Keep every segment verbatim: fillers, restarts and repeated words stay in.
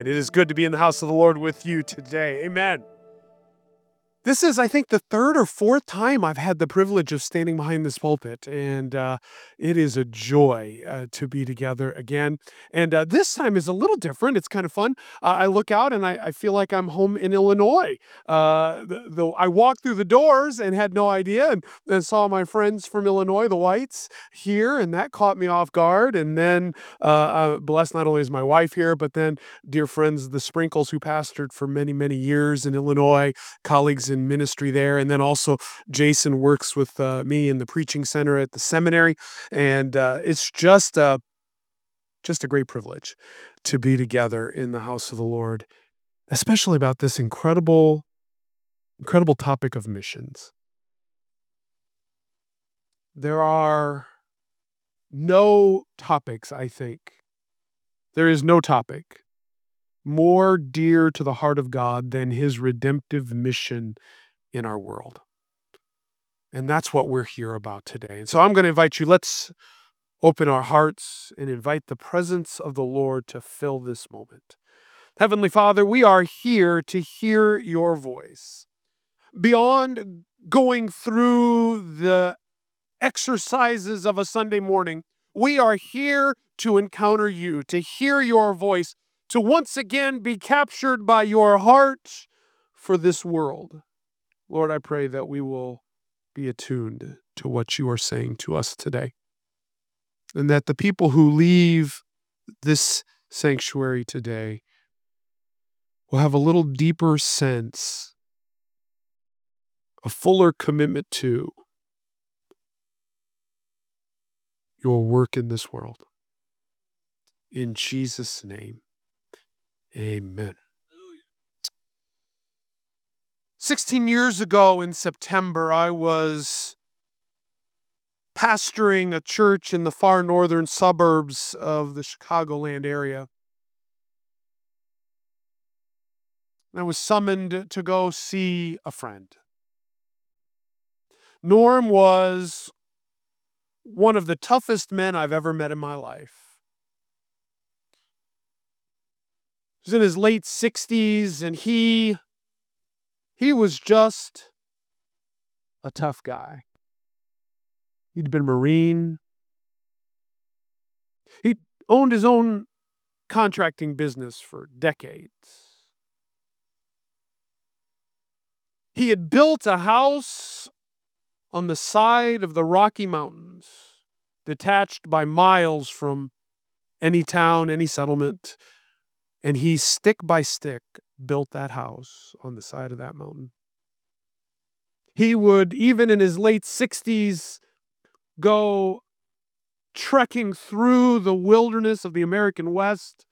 And it is good to be in the house of the Lord with you today. Amen. This is, I think, the third or fourth time I've had the privilege of standing behind this pulpit, and uh, it is a joy uh, to be together again. And uh, this time is a little different. It's kind of fun. Uh, I look out and I, I feel like I'm home in Illinois. Uh, the, the, I walked through the doors and had no idea, and then saw my friends from Illinois, the Whites, here, and that caught me off guard. And then, uh, uh, blessed not only is my wife here, but then dear friends, the Sprinkles, who pastored for many, many years in Illinois, colleagues in ministry there. And then also Jason works with uh, me in the preaching center at the seminary. And uh, it's just a, just a great privilege to be together in the house of the Lord, especially about this incredible, incredible topic of missions. There are no topics, I think. There is no topic more dear to the heart of God than his redemptive mission in our world. And that's what we're here about today. And so I'm going to invite you, let's open our hearts and invite the presence of the Lord to fill this moment. Heavenly Father, we are here to hear your voice. Beyond going through the exercises of a Sunday morning, we are here to encounter you, to hear your voice, to once again be captured by your heart for this world. Lord, I pray that we will be attuned to what you are saying to us today, and that the people who leave this sanctuary today will have a little deeper sense, a fuller commitment to your work in this world. In Jesus' name, amen. sixteen years ago in September, I was pastoring a church in the far northern suburbs of the Chicagoland area. I was summoned to go see a friend. Norm was one of the toughest men I've ever met in my life. He was in his late sixties, and he he was just a tough guy. He'd been a Marine. He owned his own contracting business for decades. He had built a house on the side of the Rocky Mountains, detached by miles from any town, any settlement, and he, stick by stick, built that house on the side of that mountain. He would, even in his late sixties, go trekking through the wilderness of the American West.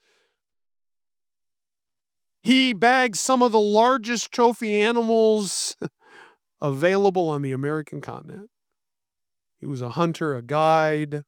He bagged some of the largest trophy animals available on the American continent. He was a hunter, a guide.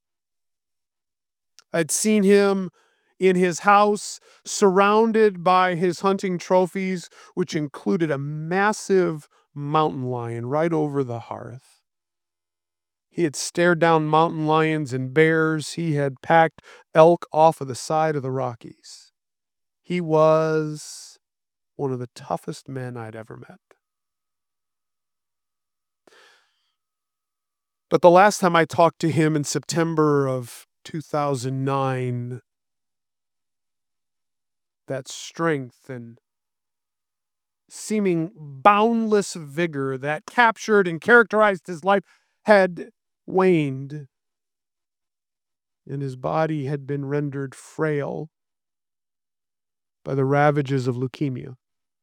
I'd seen him in his house, surrounded by his hunting trophies, which included a massive mountain lion right over the hearth. He had stared down mountain lions and bears. He had packed elk off of the side of the Rockies. He was one of the toughest men I'd ever met. But the last time I talked to him in September of two thousand nine, that strength and seeming boundless vigor that captured and characterized his life had waned, and his body had been rendered frail by the ravages of leukemia.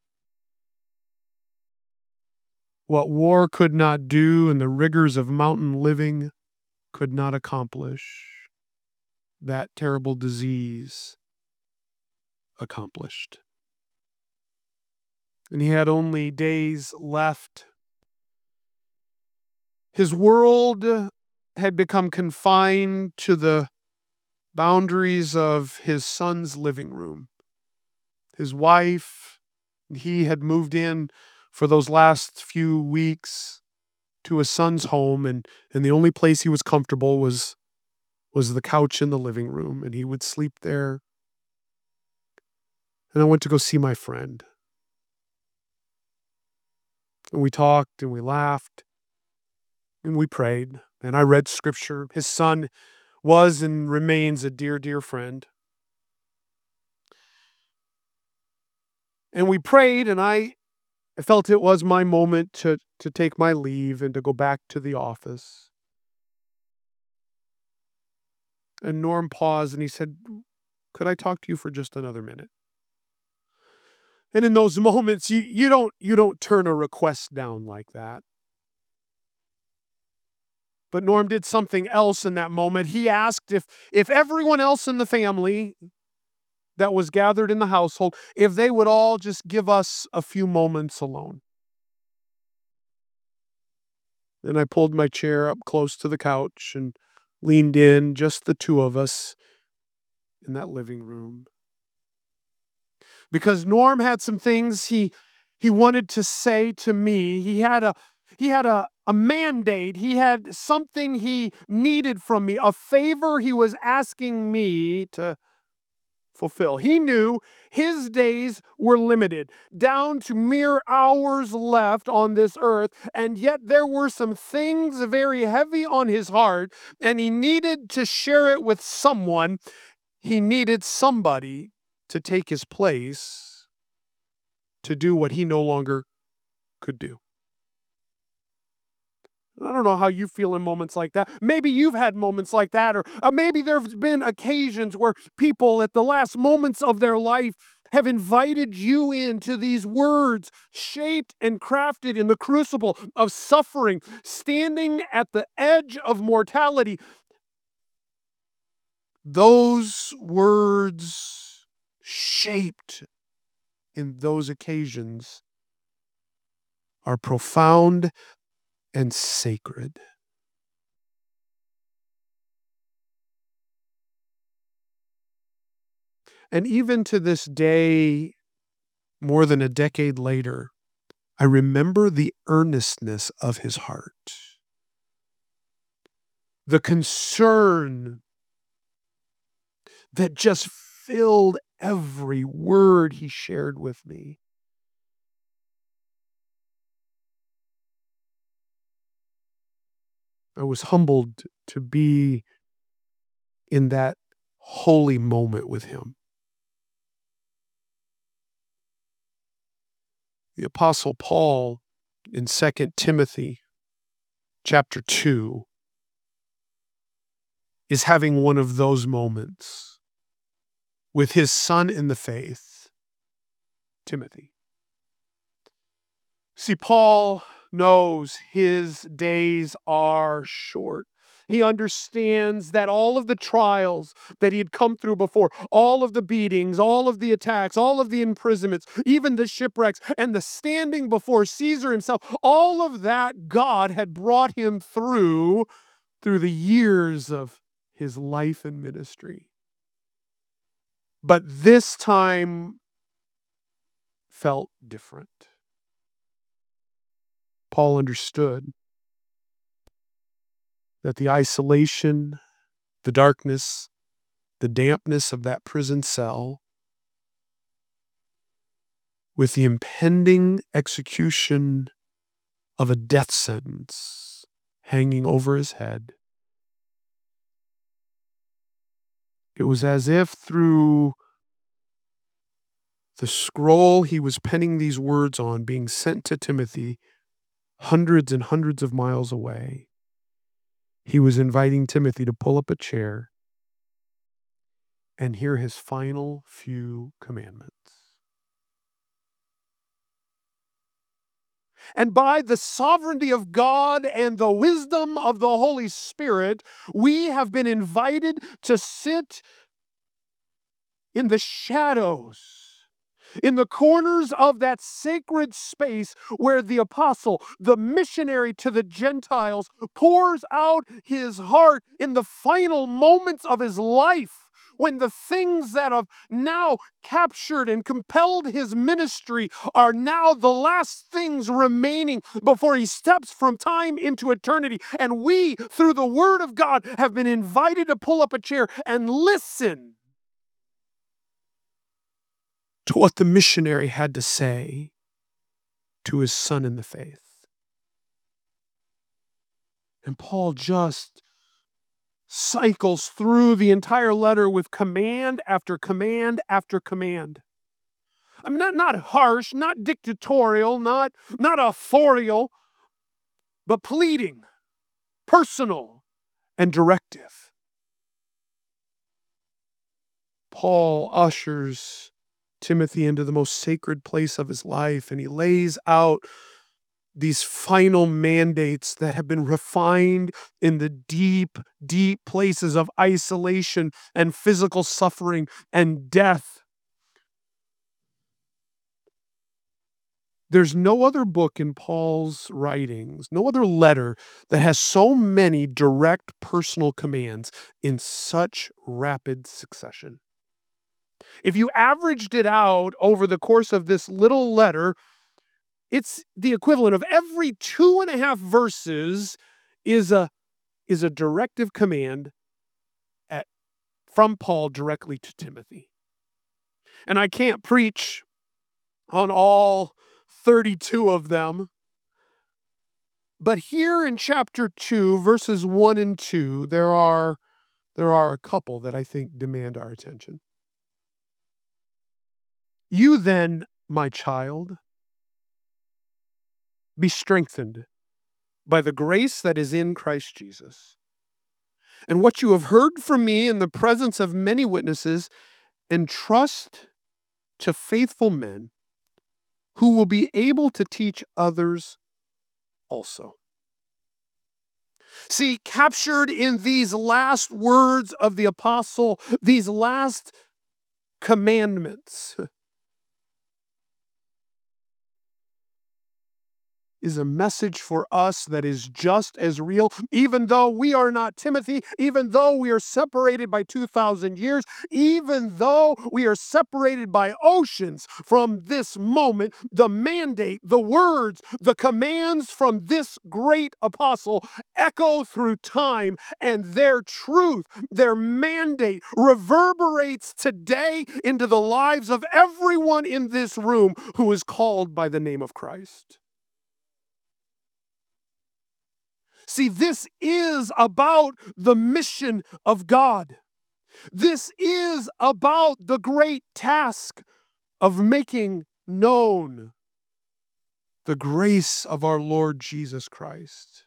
What war could not do and the rigors of mountain living could not accomplish, that terrible disease accomplished. And he had only days left. His world had become confined to the boundaries of his son's living room. His wife, he had moved in for those last few weeks to his son's home, and, and the only place he was comfortable was, was the couch in the living room, and he would sleep there. And I went to go see my friend. And we talked and we laughed and we prayed. And I read scripture. His son was and remains a dear, dear friend. And we prayed, and I felt it was my moment to, to take my leave and to go back to the office. And Norm paused and he said, "Could I talk to you for just another minute?" And in those moments, you, you don't you don't turn a request down like that. But Norm did something else in that moment. He asked if if everyone else in the family that was gathered in the household, if they would all just give us a few moments alone. And I pulled my chair up close to the couch and leaned in, just the two of us in that living room. Because Norm had some things he he wanted to say to me. He had a he had a, a mandate. He had something he needed from me, a favor he was asking me to fulfill. He knew his days were limited, down to mere hours left on this earth, and yet there were some things very heavy on his heart, and he needed to share it with someone. He needed somebody to take his place to do what he no longer could do. I don't know how you feel in moments like that. Maybe you've had moments like that, or uh, maybe there's been occasions where people at the last moments of their life have invited you into these words, shaped and crafted in the crucible of suffering, standing at the edge of mortality. Those words, shaped in those occasions, are profound and sacred. And even to this day, more than a decade later, I remember the earnestness of his heart, the concern that just filled every word he shared with me. I was humbled to be in that holy moment with him. The Apostle Paul in Second Timothy chapter two is having one of those moments with his son in the faith, Timothy. See, Paul knows his days are short. He understands that all of the trials that he had come through before, all of the beatings, all of the attacks, all of the imprisonments, even the shipwrecks, and the standing before Caesar himself, all of that God had brought him through through the years of his life and ministry. But this time felt different. Paul understood that the isolation, the darkness, the dampness of that prison cell, with the impending execution of a death sentence hanging over his head, it was as if through the scroll he was penning these words on, being sent to Timothy hundreds and hundreds of miles away, he was inviting Timothy to pull up a chair and hear his final few commandments. And by the sovereignty of God and the wisdom of the Holy Spirit, we have been invited to sit in the shadows, in the corners of that sacred space where the apostle, the missionary to the Gentiles, pours out his heart in the final moments of his life, when the things that have now captured and compelled his ministry are now the last things remaining before he steps from time into eternity. And we, through the word of God, have been invited to pull up a chair and listen to what the missionary had to say to his son in the faith. And Paul just cycles through the entire letter with command after command after command. I'm not, not harsh, not dictatorial, not, not authorial, but pleading, personal, and directive. Paul ushers Timothy into the most sacred place of his life, and he lays out these final mandates that have been refined in the deep, deep places of isolation and physical suffering and death. There's no other book in Paul's writings, no other letter that has so many direct personal commands in such rapid succession. If you averaged it out over the course of this little letter, it's the equivalent of every two and a half verses is a, is a directive command at, from Paul directly to Timothy. And I can't preach on all thirty-two of them, but here in chapter two, verses one and two, there are, there are a couple that I think demand our attention. You then, my child, be strengthened by the grace that is in Christ Jesus. And what you have heard from me in the presence of many witnesses, entrust to faithful men who will be able to teach others also. See, captured in these last words of the apostle, these last commandments, is a message for us that is just as real, even though we are not Timothy, even though we are separated by two thousand years, even though we are separated by oceans from this moment. The mandate, the words, the commands from this great apostle echo through time, and their truth, their mandate reverberates today into the lives of everyone in this room who is called by the name of Christ. See, this is about the mission of God. This is about the great task of making known the grace of our Lord Jesus Christ.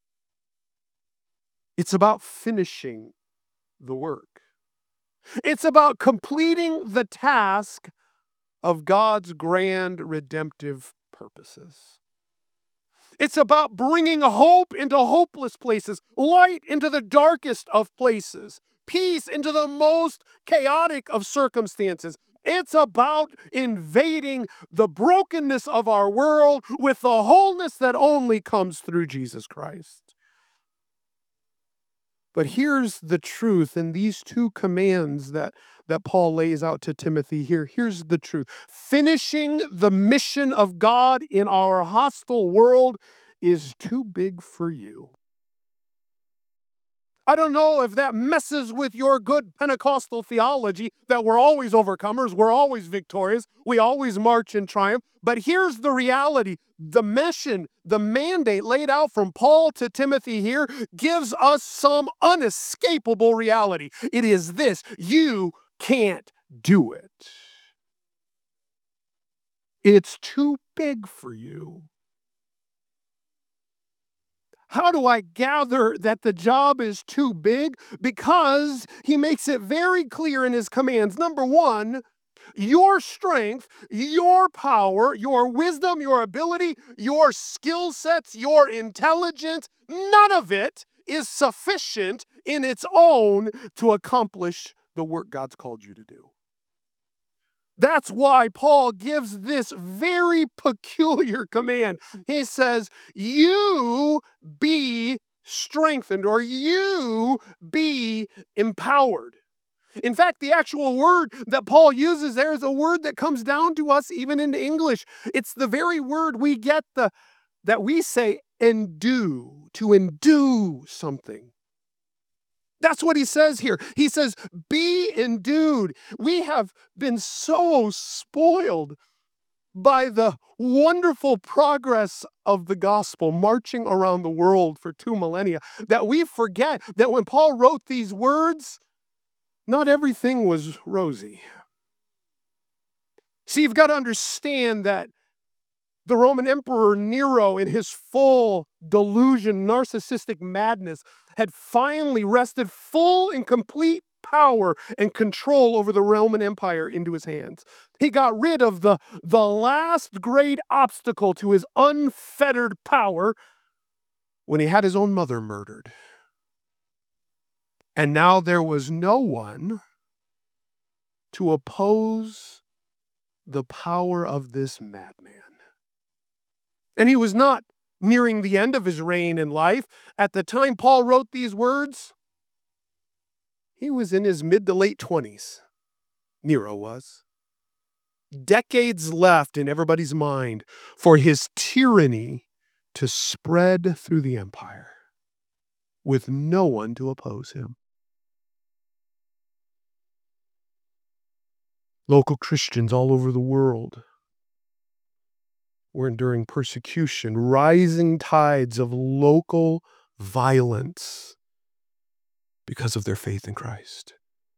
It's about finishing the work. It's about completing the task of God's grand redemptive purposes. It's about bringing hope into hopeless places, light into the darkest of places, peace into the most chaotic of circumstances. It's about invading the brokenness of our world with the wholeness that only comes through Jesus Christ. But here's the truth in these two commands that, that Paul lays out to Timothy here. Here's the truth. Finishing the mission of God in our hostile world is too big for you. I don't know if that messes with your good Pentecostal theology that we're always overcomers, we're always victorious, we always march in triumph. But here's the reality. The mission, the mandate laid out from Paul to Timothy here gives us some unescapable reality. It is this: you can't do it. It's too big for you. How do I gather that the job is too big? Because he makes it very clear in his commands. Number one, your strength, your power, your wisdom, your ability, your skill sets, your intelligence, none of it is sufficient in its own to accomplish the work God's called you to do. That's why Paul gives this very peculiar command. He says, you be strengthened, or you be empowered. In fact, the actual word that Paul uses there is a word that comes down to us even in English. It's the very word we get the that we say endue, to endue something. That's what he says here. He says, be endued. We have been so spoiled by the wonderful progress of the gospel marching around the world for two millennia that we forget that when Paul wrote these words, not everything was rosy. See, you've got to understand that the Roman Emperor Nero, in his full delusion, narcissistic madness, had finally wrested full and complete power and control over the Roman Empire into his hands. He got rid of the, the last great obstacle to his unfettered power when he had his own mother murdered. And now there was no one to oppose the power of this madman. And he was not nearing the end of his reign in life. At the time Paul wrote these words, he was in his mid to late twenties. Nero was. Decades left in everybody's mind for his tyranny to spread through the empire with no one to oppose him. Local Christians all over the world were enduring persecution, rising tides of local violence because of their faith in Christ.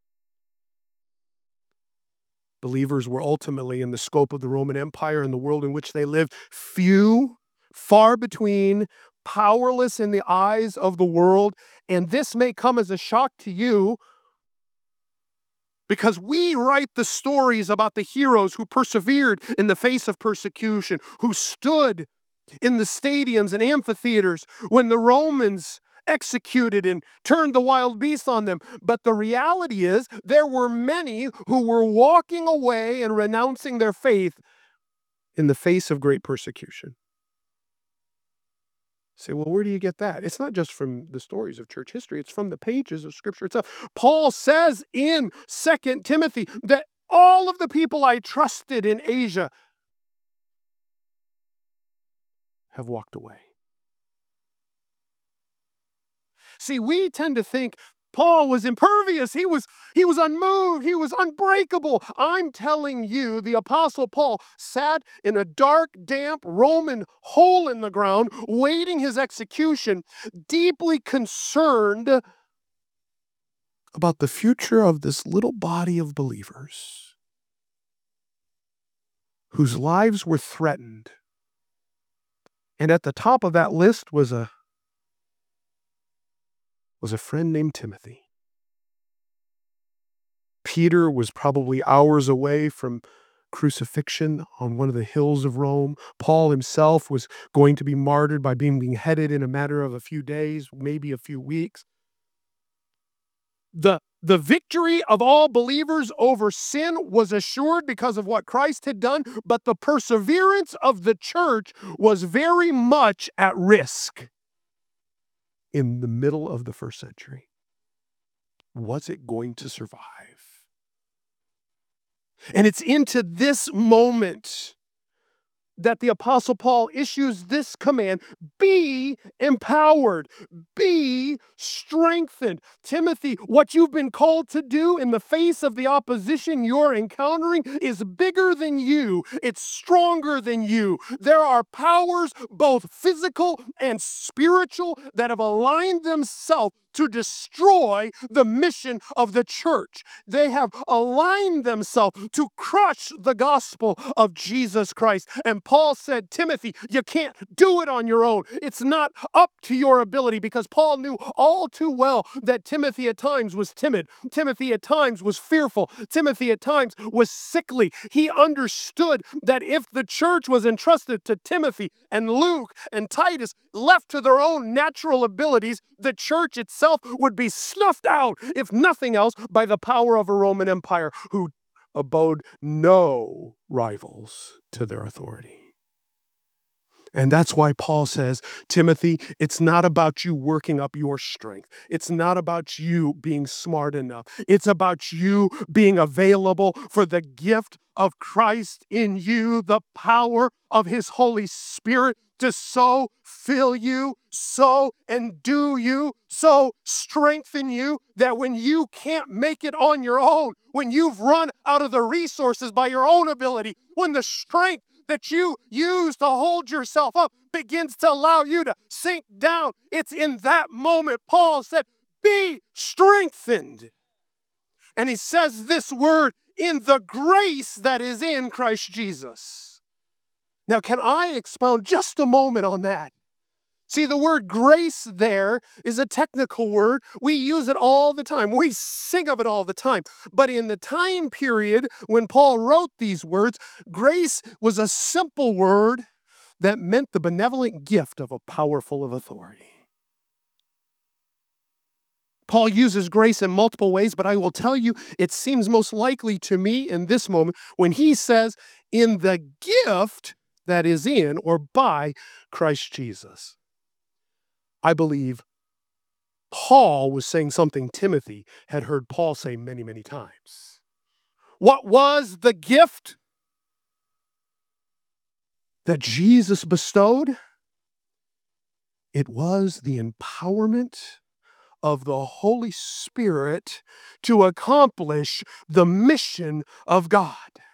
Believers were ultimately, in the scope of the Roman Empire and the world in which they lived, few, far between, powerless in the eyes of the world. And this may come as a shock to you, because we write the stories about the heroes who persevered in the face of persecution, who stood in the stadiums and amphitheaters when the Romans executed and turned the wild beasts on them. But the reality is there were many who were walking away and renouncing their faith in the face of great persecution. Say, well, where do you get that? It's not just from the stories of church history. It's from the pages of Scripture itself. Paul says in Second Timothy that all of the people I trusted in Asia have walked away. See, we tend to think Paul was impervious. He was, he was unmoved. He was unbreakable. I'm telling you, the Apostle Paul sat in a dark, damp Roman hole in the ground, waiting his execution, deeply concerned about the future of this little body of believers whose lives were threatened. And at the top of that list was a was a friend named Timothy. Peter was probably hours away from crucifixion on one of the hills of Rome. Paul himself was going to be martyred by being beheaded in a matter of a few days, maybe a few weeks. The, the victory of all believers over sin was assured because of what Christ had done, but the perseverance of the church was very much at risk. In the middle of the first century, was it going to survive? And it's into this moment that the Apostle Paul issues this command: be empowered, be strengthened. Timothy, what you've been called to do in the face of the opposition you're encountering is bigger than you. It's stronger than you. There are powers, both physical and spiritual, that have aligned themselves to destroy the mission of the church. They have aligned themselves to crush the gospel of Jesus Christ. And Paul said, Timothy, you can't do it on your own. It's not up to your ability, because Paul knew all too well that Timothy at times was timid. Timothy at times was fearful. Timothy at times was sickly. He understood that if the church was entrusted to Timothy and Luke and Titus, left to their own natural abilities, the church itself would be snuffed out, if nothing else, by the power of a Roman Empire who abode no rivals to their authority. And that's why Paul says, Timothy, it's not about you working up your strength. It's not about you being smart enough. It's about you being available for the gift of Christ in you, the power of his Holy Spirit to so fill you, so endue you, so strengthen you that when you can't make it on your own, when you've run out of the resources by your own ability, when the strength that you use to hold yourself up begins to allow you to sink down, it's in that moment Paul said, be strengthened. And he says this word, in the grace that is in Christ Jesus. Now, can I expound just a moment on that? See, the word grace there is a technical word. We use it all the time. We sing of it all the time. But in the time period when Paul wrote these words, grace was a simple word that meant the benevolent gift of a power full of authority. Paul uses grace in multiple ways, but I will tell you, it seems most likely to me in this moment when he says, in the gift that is in or by Christ Jesus. I believe Paul was saying something Timothy had heard Paul say many, many times. What was the gift that Jesus bestowed? It was the empowerment of the Holy Spirit to accomplish the mission of God.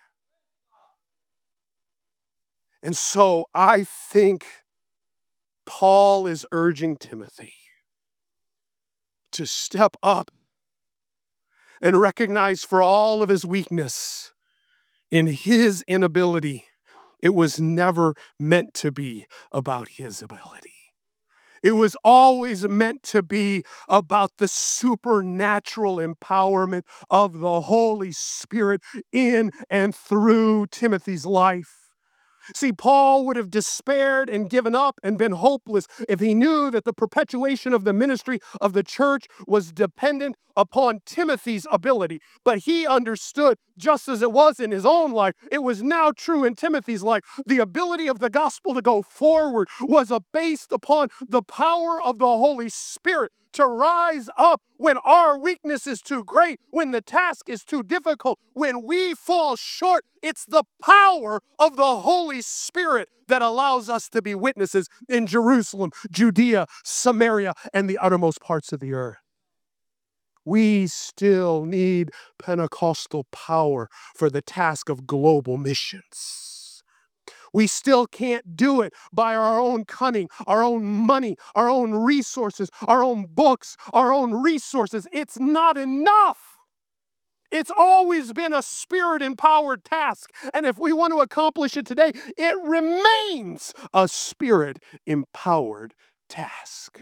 And so I think Paul is urging Timothy to step up and recognize for all of his weakness in his inability, it was never meant to be about his ability. It was always meant to be about the supernatural empowerment of the Holy Spirit in and through Timothy's life. See, Paul would have despaired and given up and been hopeless if he knew that the perpetuation of the ministry of the church was dependent upon Timothy's ability. But he understood, just as it was in his own life, it was now true in Timothy's life. The ability of the gospel to go forward was based upon the power of the Holy Spirit to rise up when our weakness is too great, when the task is too difficult, when we fall short. It's the power of the Holy Spirit that allows us to be witnesses in Jerusalem, Judea, Samaria, and the uttermost parts of the earth. We still need Pentecostal power for the task of global missions. We still can't do it by our own cunning, our own money, our own resources, our own books, our own resources. It's not enough. It's always been a spirit-empowered task. And if we want to accomplish it today, it remains a spirit-empowered task.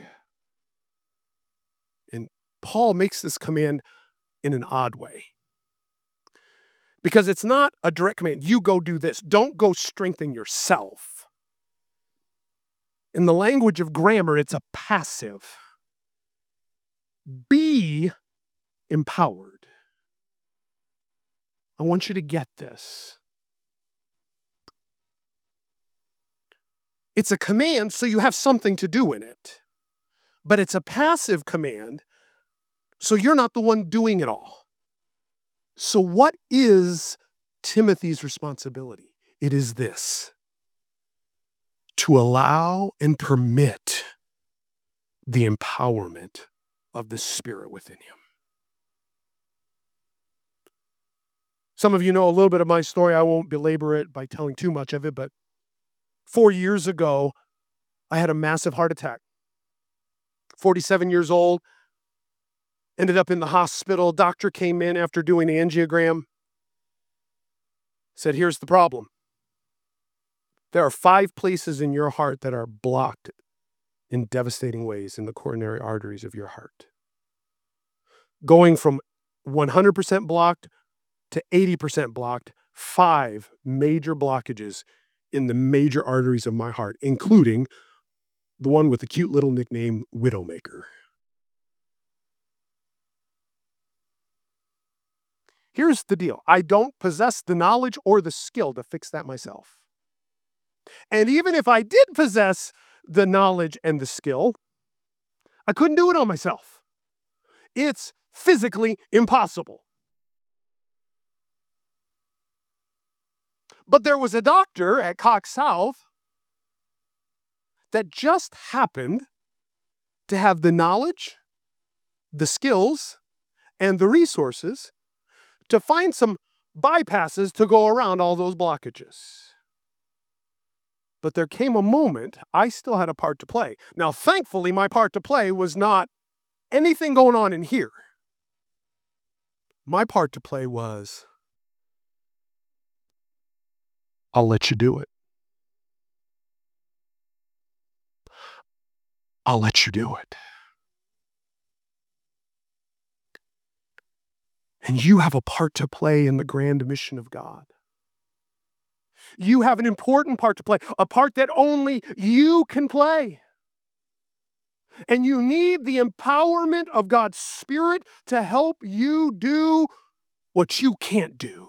And Paul makes this command in an odd way. Because it's not a direct command. You go do this. Don't go strengthen yourself. In the language of grammar, it's a passive. Be empowered. I want you to get this. It's a command, so you have something to do in it. But it's a passive command, so you're not the one doing it all. So what is Timothy's responsibility? It is this: to allow and permit the empowerment of the Spirit within him. Some of you know a little bit of my story. I won't belabor it by telling too much of it, but four years ago, I had a massive heart attack. forty-seven years old, ended up in the hospital. Doctor came in after doing an angiogram, said, here's the problem. There are five places in your heart that are blocked in devastating ways in the coronary arteries of your heart. Going from one hundred percent blocked to eighty percent blocked, five major blockages in the major arteries of my heart, including the one with the cute little nickname, Widowmaker. Here's the deal. I don't possess the knowledge or the skill to fix that myself. And even if I did possess the knowledge and the skill, I couldn't do it on myself. It's physically impossible. But there was a doctor at Cox South that just happened to have the knowledge, the skills, and the resources to find some bypasses to go around all those blockages. But there came a moment I still had a part to play. Now, thankfully, my part to play was not anything going on in here. My part to play was, I'll let you do it. I'll let you do it. And you have a part to play in the grand mission of God. You have an important part to play, a part that only you can play. And you need the empowerment of God's Spirit to help you do what you can't do.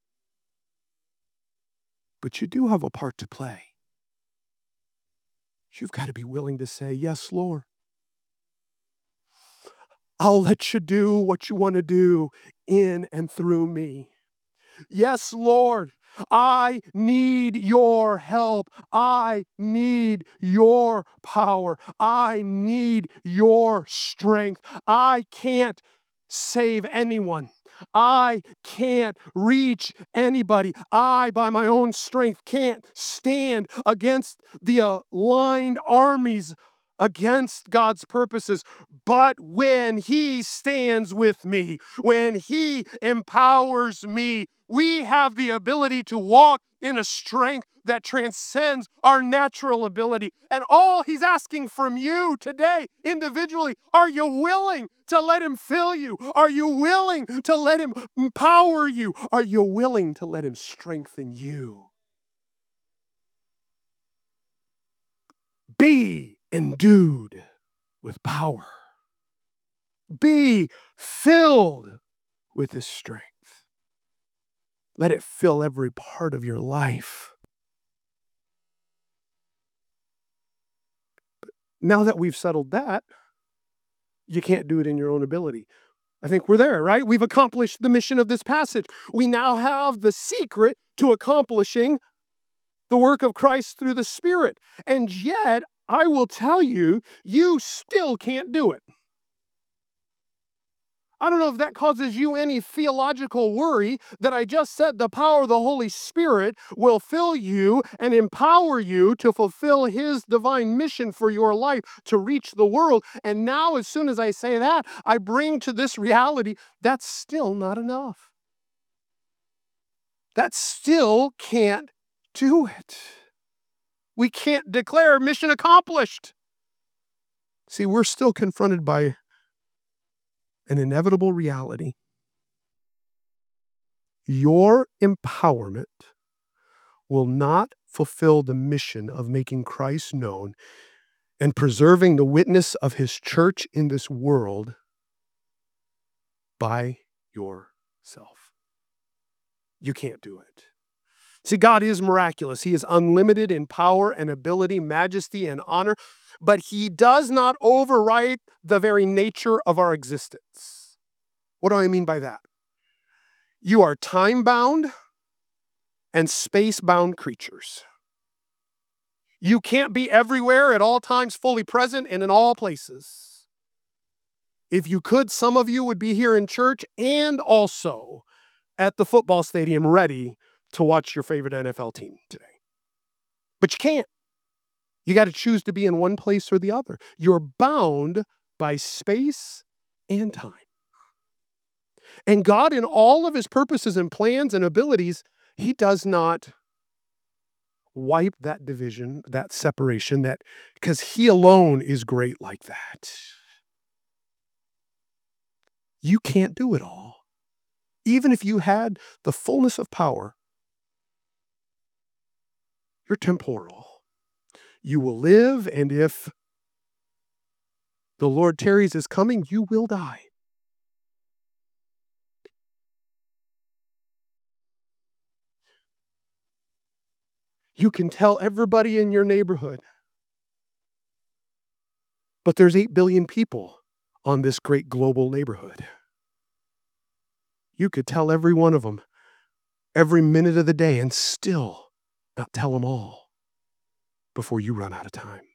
But you do have a part to play. You've got to be willing to say, yes, Lord. I'll let you do what you want to do in and through me. Yes, Lord, I need your help. I need your power. I need your strength. I can't save anyone. I can't reach anybody. I, by my own strength, can't stand against the aligned armies against God's purposes. But when he stands with me, when he empowers me, we have the ability to walk in a strength that transcends our natural ability. And all he's asking from you today, individually, are you willing to let him fill you? Are you willing to let him empower you? Are you willing to let him strengthen you? Be endued with power. Be filled with his strength. Let it fill every part of your life. But now that we've settled that, you can't do it in your own ability. I think we're there, right? We've accomplished the mission of this passage. We now have the secret to accomplishing the work of Christ through the Spirit. And yet, I will tell you, you still can't do it. I don't know if that causes you any theological worry that I just said the power of the Holy Spirit will fill you and empower you to fulfill his divine mission for your life to reach the world. And now, as soon as I say that, I bring to this reality that's still not enough. That still can't do it. We can't declare mission accomplished. See, we're still confronted by an inevitable reality. Your empowerment will not fulfill the mission of making Christ known and preserving the witness of his church in this world by yourself. You can't do it. See, God is miraculous. He is unlimited in power and ability, majesty and honor, but he does not override the very nature of our existence. What do I mean by that? You are time-bound and space-bound creatures. You can't be everywhere at all times, fully present and in all places. If you could, some of you would be here in church and also at the football stadium ready to watch your favorite N F L team today. But you can't. You got to choose to be in one place or the other. You're bound by space and time. And God, in all of his purposes and plans and abilities, he does not wipe that division, that separation, that because he alone is great like that. You can't do it all. Even if you had the fullness of power, you're temporal. You will live, and if the Lord tarries is coming, you will die. You can tell everybody in your neighborhood. But there's eight billion people on this great global neighborhood. You could tell every one of them every minute of the day and still not tell them all before you run out of time.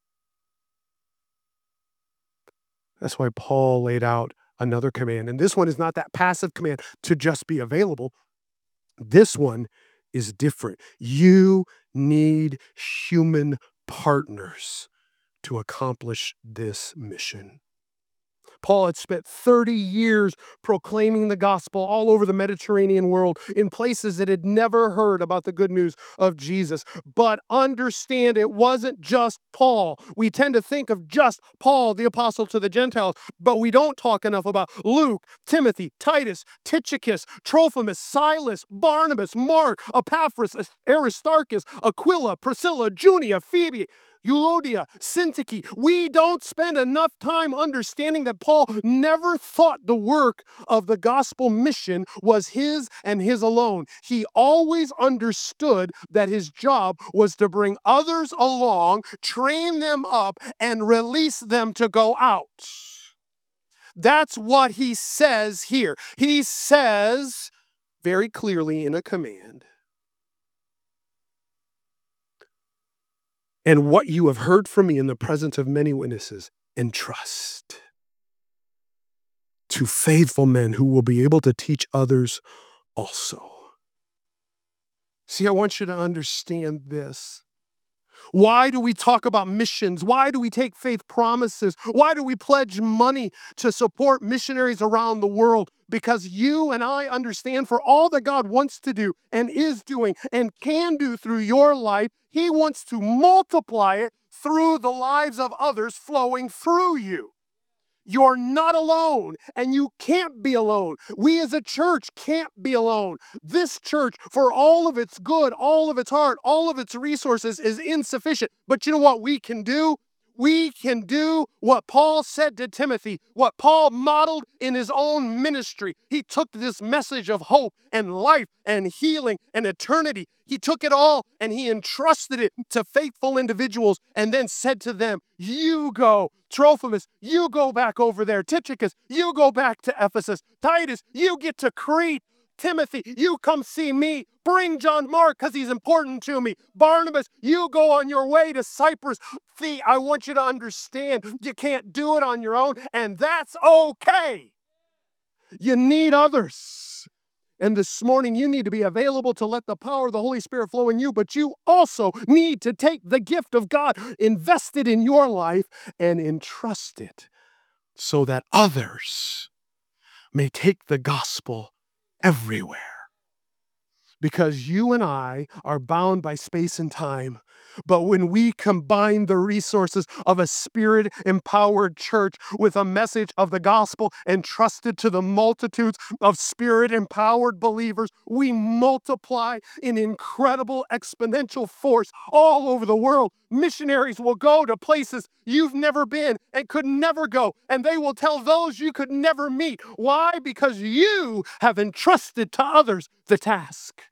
That's why Paul laid out another command. And this one is not that passive command to just be available. This one is different. You need human partners to accomplish this mission. Paul had spent thirty years proclaiming the gospel all over the Mediterranean world in places that had never heard about the good news of Jesus. But understand, it wasn't just Paul. We tend to think of just Paul, the apostle to the Gentiles, but we don't talk enough about Luke, Timothy, Titus, Tychicus, Trophimus, Silas, Barnabas, Mark, Epaphras, Aristarchus, Aquila, Priscilla, Junia, Phoebe, Euodia, Syntyche. We don't spend enough time understanding that Paul never thought the work of the gospel mission was his and his alone. He always understood that his job was to bring others along, train them up, and release them to go out. That's what he says here. He says very clearly in a command, and what you have heard from me in the presence of many witnesses, entrust to faithful men who will be able to teach others also. See, I want you to understand this. Why do we talk about missions? Why do we take faith promises? Why do we pledge money to support missionaries around the world? Because you and I understand for all that God wants to do and is doing and can do through your life, He wants to multiply it through the lives of others flowing through you. You're not alone, and you can't be alone. We as a church can't be alone. This church, for all of its good, all of its heart, all of its resources, is insufficient. But you know what we can do? We can do what Paul said to Timothy, what Paul modeled in his own ministry. He took this message of hope and life and healing and eternity. He took it all and he entrusted it to faithful individuals and then said to them, you go. Trophimus, you go back over there. Tychicus, you go back to Ephesus. Titus, you get to Crete. Timothy, you come see me. Bring John Mark because he's important to me. Barnabas, you go on your way to Cyprus. See, I want you to understand you can't do it on your own, and that's okay. You need others. And this morning, you need to be available to let the power of the Holy Spirit flow in you, but you also need to take the gift of God invested in your life and entrust it so that others may take the gospel everywhere. Because you and I are bound by space and time. But when we combine the resources of a Spirit-empowered church with a message of the gospel entrusted to the multitudes of Spirit-empowered believers, we multiply in incredible exponential force all over the world. Missionaries will go to places you've never been and could never go, and they will tell those you could never meet. Why? Because you have entrusted to others the task.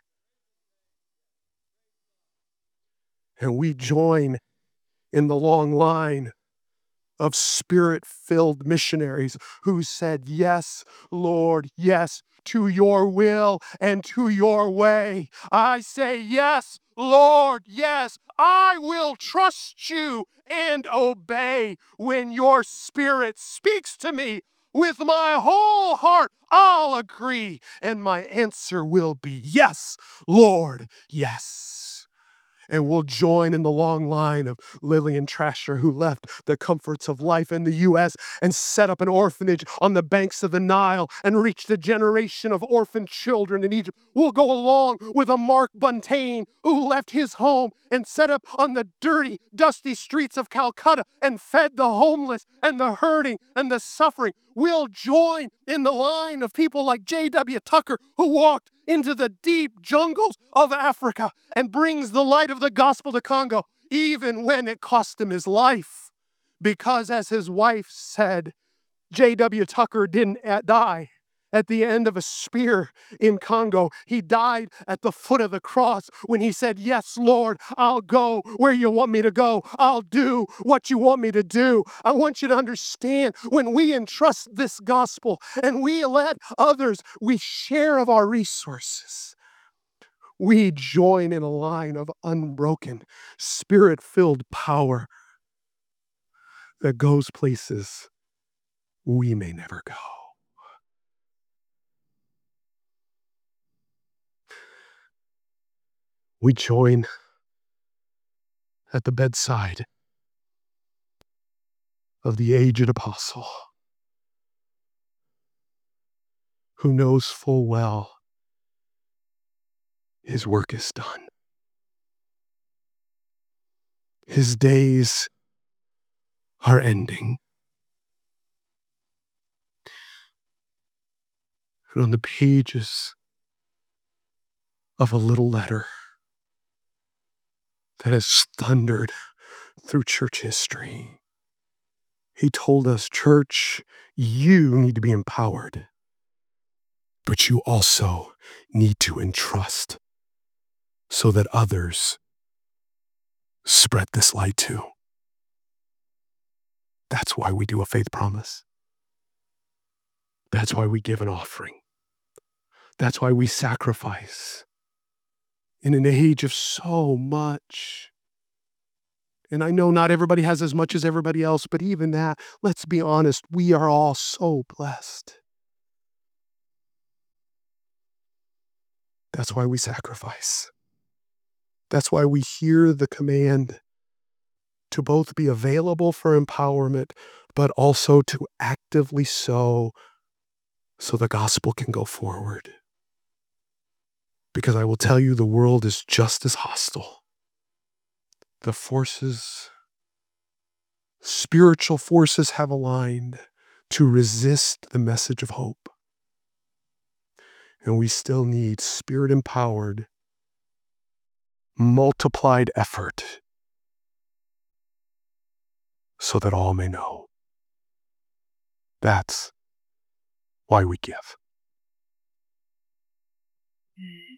And we join in the long line of Spirit-filled missionaries who said, yes, Lord, yes, to your will and to your way. I say, yes, Lord, yes, I will trust you and obey when your Spirit speaks to me. With my whole heart, I'll agree, and my answer will be, yes, Lord, yes. And we'll join in the long line of Lillian Trasher, who left the comforts of life in the U S and set up an orphanage on the banks of the Nile and reached a generation of orphan children in Egypt. We'll go along with a Mark Buntain, who left his home and set up on the dirty, dusty streets of Calcutta and fed the homeless and the hurting and the suffering. We'll join in the line of people like J W Tucker, who walked into the deep jungles of Africa and brings the light of the gospel to Congo, even when it cost him his life. Because as his wife said, J W Tucker didn't die. at the end of a spear in Congo. He died at the foot of the cross when he said, "Yes, Lord, I'll go where you want me to go. I'll do what you want me to do." I want you to understand, when we entrust this gospel and we let others, we share of our resources, we join in a line of unbroken, spirit-filled power that goes places we may never go. We join at the bedside of the aged apostle who knows full well his work is done. His days are ending. And on the pages of a little letter that has thundered through church history, he told us, "Church, you need to be empowered, but you also need to entrust so that others spread this light too." That's why we do a faith promise. That's why we give an offering. That's why we sacrifice in an age of so much. And I know not everybody has as much as everybody else, but even that, let's be honest, we are all so blessed. That's why we sacrifice. That's why we hear the command to both be available for empowerment, but also to actively sow so the gospel can go forward. Because I will tell you, the world is just as hostile. The forces, spiritual forces have aligned to resist the message of hope. And we still need spirit-empowered, multiplied effort so that all may know. That's why we give.